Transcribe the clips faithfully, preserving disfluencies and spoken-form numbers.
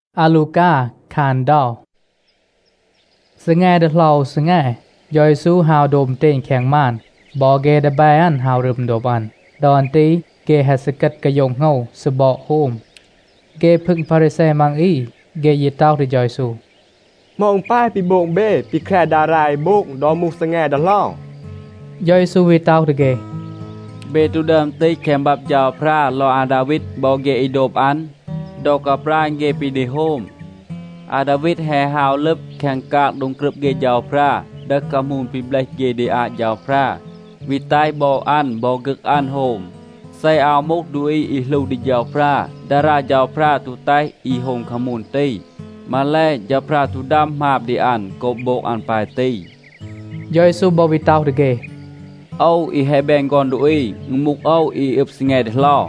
อาลูกาคานดอสงายเดลาสงายยอยสู้ฮาวโดมเตงแข็งมานบอเกเดบายันฮาวรึมโดบันดอนตีเกฮัสกัดกะยงเงาสบอโฮมเกพึ่งพาริเซมังอีเกยิตาวที่ยอยสู้มองป้ายปีโบงเบปีแคดารายโบกดอมุสงายเดลายอยสู้วิตาวที่เกเบตุเดิมตีแคมบับเจ้าพระลออาดาวิดบอเกอิโดบอันดอกกับพระเกปีเดโฮมอาดาวิดแห่ฮาวลึบแข่งกากดงกรึบเกเจ้าพระดักกามูลปีเบลเกเดอาเจ้าพระวิตายบออันบอกึกอันโฮมใส่เอามุกดุยอีลูดิเจ้าพระดาราเจ้าพระตุไตอีโฮมขมูลตีมาแลเจ้าพระตุดำมาบดีอันกบโบกอันปลายตียอยสู้บอวิตาวที่เกเอาอีเฮแบงกอนดุยงมุกเอาอีอึบสงายเดลอ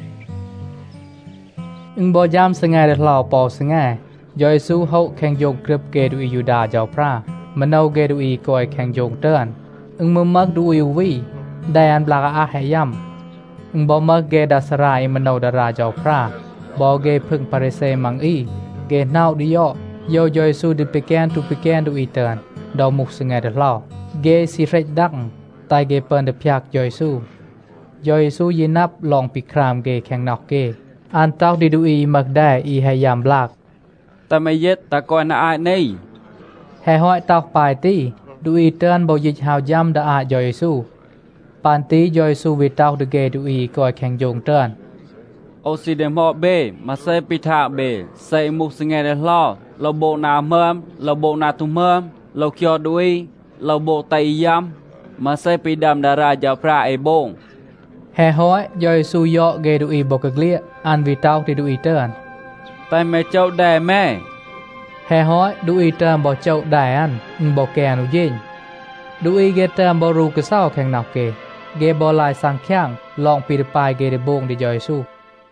อึงบอยามสงายเดลาปอสงายยอยสู้เฮาแข่งโยงกรึบเกดุอียูดาเจ้าพระมันเอาเกดุอีกอยแข่งโยงเตือนอึงมือมักดูอีวีได้อันบลากอาแหยำอึงบอมักเกดัสรายมันเอาดาราเจ้าพระบอเกพึ่งปาริเซมังอีเกนาวดิยอโยยอยสู้ดิปิแกนตุปิแกนดูอีเตือนดอมุกสงายเดลาเกสิเรจดักตายเกเปินเดพยักยอยสู้ยอยสู้ยินับลองปิครามเกแข่งนอกเกอันเต้าดิดูอีมักได้อีหายามบลากแต่ไม่เย็ดตะกอนนาอายนี่แห่ห้อยเต้าปลายตีดูอีเตือนบอยิจหาวยำดาอาจยอยสู้ปานตียอยสู้วิเต้าดเกดูอีก่อยแข่งโยงเตือนโอซิเดมอเบมาเซปิทาเบใส่มุกสงายเดลอเราโบนาเมิมเราโบนาตุเมิมเราเคียวดุยเราโบไตยำมาใส่ปีดำดาราเจ้าพระไอโบงแห่ห้อยยอยสู้ยอเกดูอีบอกเกลียอันวิเต้าที่ดูอีเตือนแต่แม่เจ้าได้แม่แห่ห้อยดูอีเติมบอกเจ้าได้อันอึงบอกแกนุยิงดูอีเกเติมบอรูกระเซ้าแข่งนักเกเกบอลายสังข้างลองปีดปลายเกได้โบงดิยอยสู้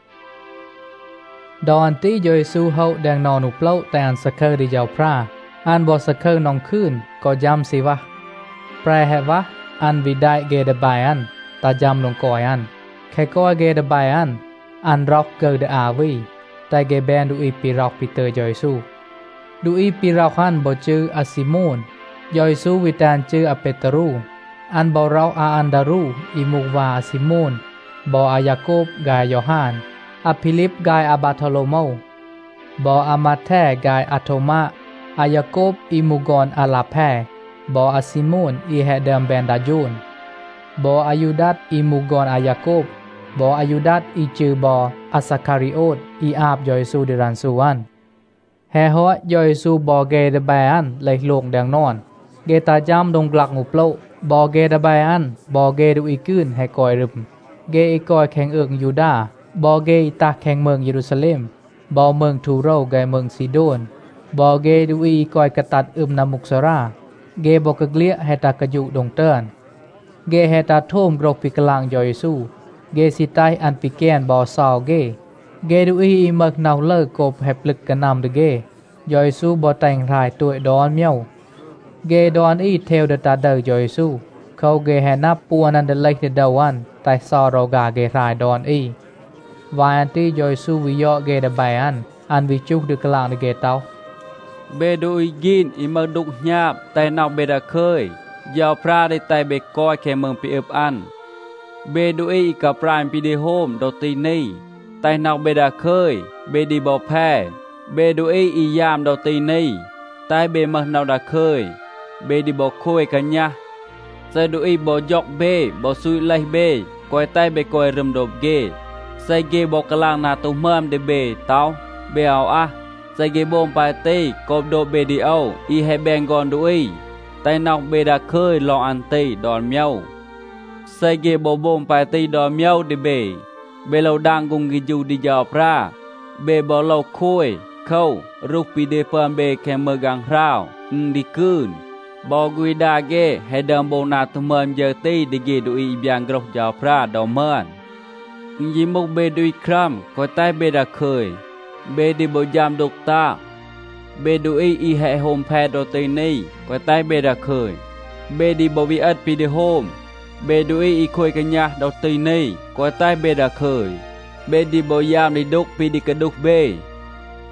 ดอนตียอยสู้เฮาแดงนอนุเปล่าแต่อันสะเคอดิยาวพระอันบอสะเคอนองขึ้นก็ย้ำสิวะแปรแหวะอันวิได้เกดบายอันตาจำลงกอยอันแค่ก้อยเกดบายอันอันร็อกเกอร์เดอาวีแต่เกแบนดูอีปีร็อกปีเตอร์ยอยสู้ดูอีปีร็อกฮันบอจืออาซิโมนยอยสู้วิตานจืออเปตรูอันบอเราอาอันดารูอิมุวาอาซิโมนบออายาโกบกายยอฮานอพิลิปกายอาบาทโลโมบออามาแทกายอัโทมาอายาโกบอิมุกอนอาลาแพบออาซิโมนอีเฮเดมแบนดาจูนบออายุดัตอิมุกอนอายาโกบบออายุดัตอีจือบออาสคาริโอตอีอาบยอยสูดิรันสูวันแห่หัวยอยสูบอเกเดบายอันไหลลงแดงนอนเกตาจามดงกลักงูเปล่าบอเกเดบายอันบอเกดูอีกืนให้กอยรึมเกอีกอยแข่งเอิงยูดาบอเกอีตาแข่งเมืองเยรูซาเล็มบอเมืองทูโรไกเมืองซีโดนบอเกดูอีกอยกตัดอึมนามุกสราเกบอกเกลียให้ตากระยุดงเตือนเกให้ตาท่มกรกปิกลางยอยสูเกสิไตอันปิแกนบอซาวเกเกดูอีมักนาวเลิกกบแหบลึกกันนำเดเกยอยสูบอแต่งรายตัวดอนเมียวเกดอนอีเทวเดตาเดยอยสูเขาเกแหนับปัวนันเดเล็กเดดาวันแต่ซอโรกาเกรายดอนอีวายันตียอยสูวิยอเกเดบายอันอันวิจุกดึกลางเดเกเตาเบดูอีกินอิมาดุกหยาบแต่นอกเบดาเคยยาวพระได้ไตเบกอยแค่เมืองปีเอบอันเบดูอีกับปรายปีเดโฮมดอตีนี่แต่นอกเบดาเคยเบดีบอแพ้เบดูอีอียามดอตีนี่แต่เบมักนาวดาเคยเบดีบอคุยกันยะเซดูอีบอยอกเบบอซุยไลเบกอยไตเบกอยรำดบเกใส่เกบอกกลางนาตุเมื่อมเดเบเต้าเบเอาอะใส่เกบงไปตีกบโดเบดีเอาอีให้แบงกอนดูอีแต่นอกเบดาเคยลองอันตีดอนเมียวใส่เกบบงไปตีดอนเมียวเดเบเบเราดังกุงกิจูดิยาวพระเบบอเราคุยเข้ารูปปีเดเปิมเบแคมเมกังพราวอึงดิคืนบอกวิดาเกให้เดิมโบนาตุเมื่อมเยตีดิเกดูอีบยังกรกยาวพระดอมเมินยิมุกเบดุยครัมก็ใต้เบดาเคยเบดิบยามดกตาเบดูอีอีแห่โฮมแพดโดตีนี่ก็ใต้เบดาเคยเบดิบวิอัดปีเดโฮมเบดูอีอีคุยกันยาโดตีนี่ก็ใต้เบดาเคยเบดิบยามดิดุกปีดิกระดุกเบ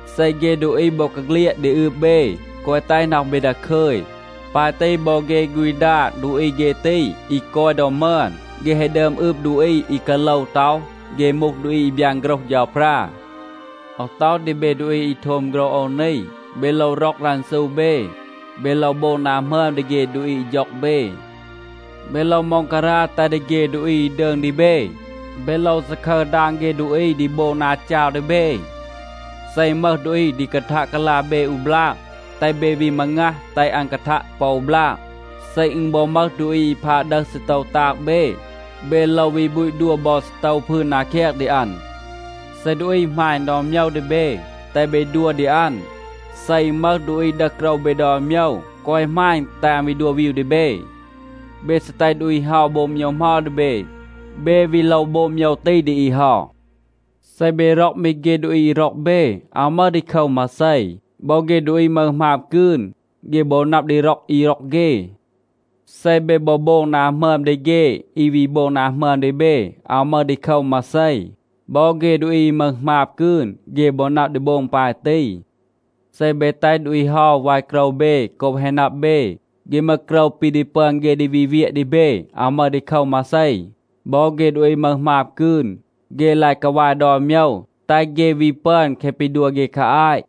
say ghê đu y bọc các lia để ư bê coi tay nọc bê đã khơi bài tây bò ghê gùi đa đu y ghê tây y coi đò mơn ghê hay đơm ướp đu y y cả lâu tao ghê mục đu y biang grok giàu pra ở tao đi bê đu y thôm gro ôn ni bê lâu róc ran sâu bê bê lâu bô nam hơn để ghê đu y dọc bê bê lâu mong cả ra ta để ghê đu y đơn đi bê bê lâu sẽ khờ đang ghê đu y đi bô na chào để bê say mơ đu y đi cật thạ cả la bê u bla tay bê vi mang ngã tay ăn cật thạ bầu bla say ưng bò mơ đu y phá đơ sự tàu ta bê bê lâu vi bụi đua bò tàu phư na khét để ăn say đu y mai đòm nhau để bê tay bê đua để ăn say mơ đu y đặc rau bê đòm nhau coi mai ta mi đua view để bê bê sẽ tay đu y hào bồm nhau mò để bê bê vì lâu bồm nhau tây để y hò say bê rọc mi ghê đu y rọc bê áo mơ đi khâu mà say bao ghê đu y mơ mạp cươn ghê bố nạp đi rọc y rọc ghê say bê bố bô nà mơm để ghê y vì bô nà mơm để bê áo mơ đi khâu mà say bao ghê đu y mơ mạp cươn ghê bố nạp đi bông bài tây say bê tay đu y hò vài krâu bê cộp hèn nạp bê ghê mơ krâu pi đi pơn ghê đi vi viết đi bê áo mơ đi khâu mà say bao ghê đu y mơ mạp cươn ghê lại cả vài đò nhau tay ghê vi pơn khẽ pi đua ghê khá ai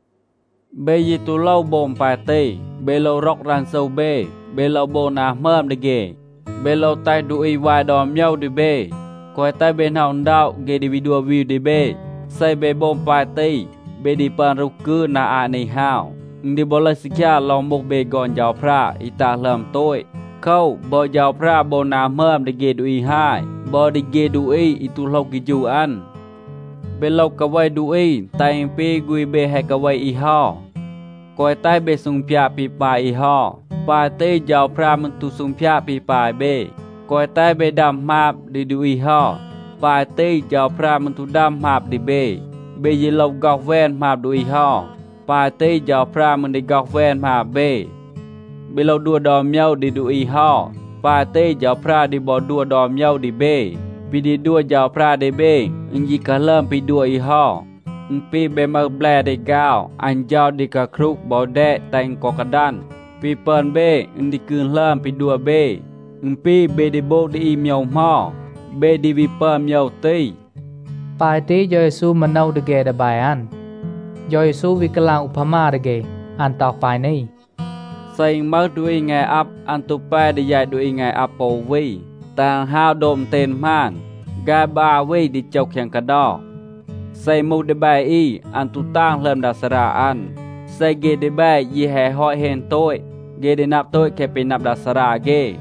bê yi tu lâu bồm bài tây bê lâu róc ran sâu bê bê lâu bô nà mơm đi ghê bê lâu tay đu y vài đò nhau đi bê coi tay bên hào đạo ghê đi vi đua view đi bê say bê bồm bài tây bê đi pơn rục cư nà à này hào đi bò lời xích cha lòng một bê gòn giàu pra y ta lầm tôi khâu bò giàu pra bô nà mơm đi ghê đu y hai bò đi ghê đu y y tu lâu kỳ dù ăn bê lâu cả vay đu y tay bê gùi bê hay cả vay y ho coi tay bê sung pia pi pa y ho pa tê giàu pra mình tu sung pia pi pa bê coi tay bê đam map đi đu y ho pa tê giàu pra mình tu đam map đi bê bê y lâu gọc ven map đu y ho pa tê giàu pra mình đi gọc ven map bê bê lâu đua đòm nhau đi đu y ho pa tê giàu pra đi bò đua đòm nhau đi bê pi đi đua giàu pra đi bê ứng y cả lâm pi đua y ho ứng pi bê mơ ble đi gạo anh giàu đi cả khúc bò đẹ tành có cả đan pi pơn bê ứng đi cương lâm pi đua bê ứng pi bê đi bô đi y miêu mò bê đi vi pơn miêu tây bài tí do Giêsu mà nâu được ghê đã bài ăn do Giêsu vì cái làng Upama được ghê ăn tao bài này say mơ đu y ngày áp ăn tu pa đi dạy đu y ngày áp bầu vi tàng hao đồm tên man gai ba vi đi chọc hàng cả đỏ say mu de bài y an tu tang lem đà sara an say ghê de bài y hè hỏi hèn tôi ghê de nạp tôi kẹp pe nạp đà sara ghê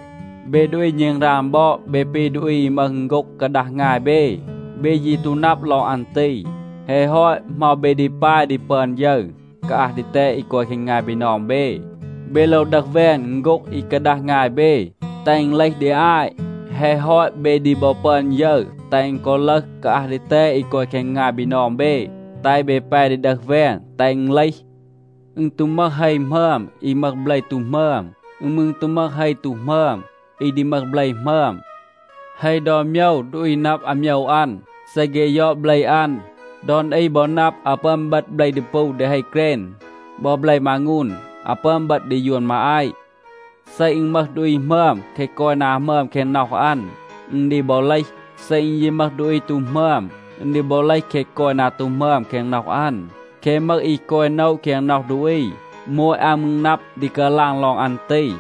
bê đuôi nhường ram bo bê pi đuôi mừng gốc cả đà ngài bê bê y tu nạp lo an ti hè hỏi mà bê đi bài đi pơn dơ cả đi tê y coi hình ngài bị nòm bê bê lâu đặc ven gốc y cả đà ngài bê tành lấy để ai hè hỏi bê đi bò pơn dơ tành có lắc cả đi tê y coi khen ngài bị nòm bê tay bê pa đi đặc ven tành lấy ưng tu mơ hay mơm y mơ blay tu mơm ưng mưng tu mơ hay tu mơm y đi mơ blay mơm hay đò nhau đuôi nắp ám nhau ăn sẽ ghê dọ blay ăn đòn y bò nắp à pơm bật blay đi pù để hay kren bò blay mà ngun à pơm bật đi yuan mà ai say ưng mơ đuôi mơm khi coi nà mơm khen nọc ăn ưng đi bò lây say ưng y mơ đuôi tu mơm ưng đi bò lây khi coi nà tu mơm khen nọc ăn khi mơ y coi nâu khen nọc đuôi môi à mưng nắp đi cơ lang lòng ăn tì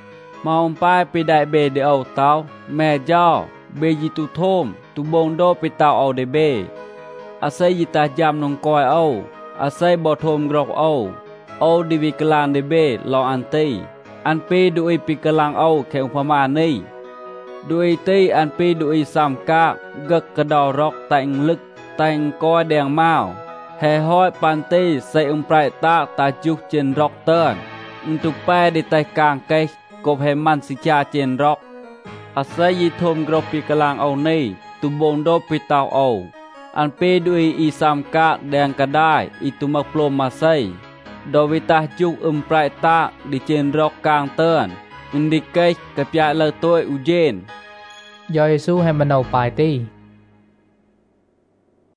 mà ông pai pi đại bê để ầu tao mẹ do bê y tu thôm tu bông đô pi tao ầu để bê à say y ta jam nông coi ầu à say bò thôm grọc ầu ầu đi vi cơ lang để bê lòng ăn tì ăn pi đuôi pi cơ lang ầu khen ông phàm an ni đuôi tì ăn pi đuôi sam ca gật cơ đào rọc tạnh lực tạnh coi đèn mao hè hỏi pan tì say ông prai ta ta chúc trên rọc tơn tu pa đi tay càng cây cộp hè man si cha trên rọc à say y thôm grọc pi cơ lang ầu ni tu bông đô pi tao ầu ăn pi đuôi y sam ca đèn cả đai y tu mặc plô mà say đô vi ta chúc ông prai ta đi trên rọc càng tơn đi cây cặp ya lơ tôi u jen do Giêsu hay mà nâu bài tí